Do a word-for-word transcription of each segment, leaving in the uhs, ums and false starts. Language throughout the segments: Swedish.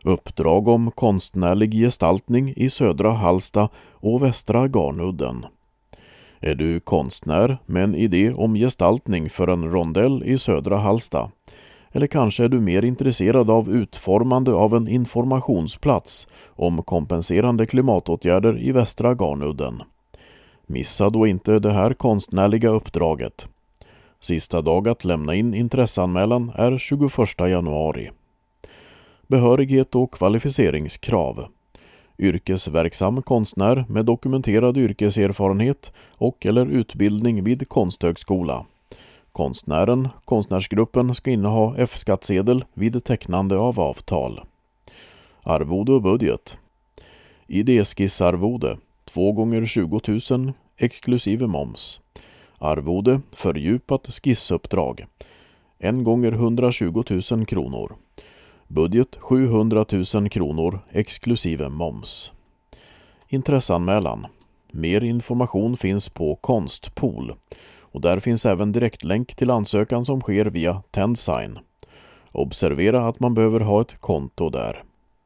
Uppdrag om konstnärlig gestaltning i södra Hallsta och västra Garnudden. Är du konstnär med en idé om gestaltning för en rondell i södra Hallsta? Eller kanske är du mer intresserad av utformande av en informationsplats om kompenserande klimatåtgärder i västra Garnudden? Missa då inte det här konstnärliga uppdraget. Sista dag att lämna in intresseanmälan är tjugoförsta januari. Behörighet och kvalificeringskrav. Yrkesverksam konstnär med dokumenterad yrkeserfarenhet och eller utbildning vid konsthögskola. Konstnären, konstnärsgruppen ska inneha F-skattsedel vid tecknande av avtal. Arvode och budget. Idéskissarvode två gånger tjugo tusen exklusive moms. Arvode fördjupat skissuppdrag en gånger hundratjugo tusen kronor. Budget sjuhundra tusen kronor exklusive moms. Intresseanmälan. Mer information finns på Konstpool och där finns även direktlänk till ansökan som sker via Tendsign. Observera att man behöver ha ett konto där.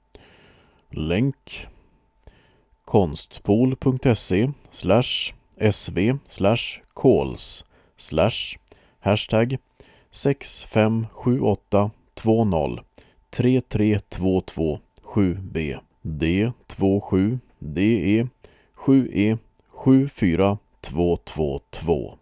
Länk konstpool.se slash sv slash calls slash hashtag sex fem sju åtta två noll tre tre två två sju b D två sju D E sju E sju fyra två två två.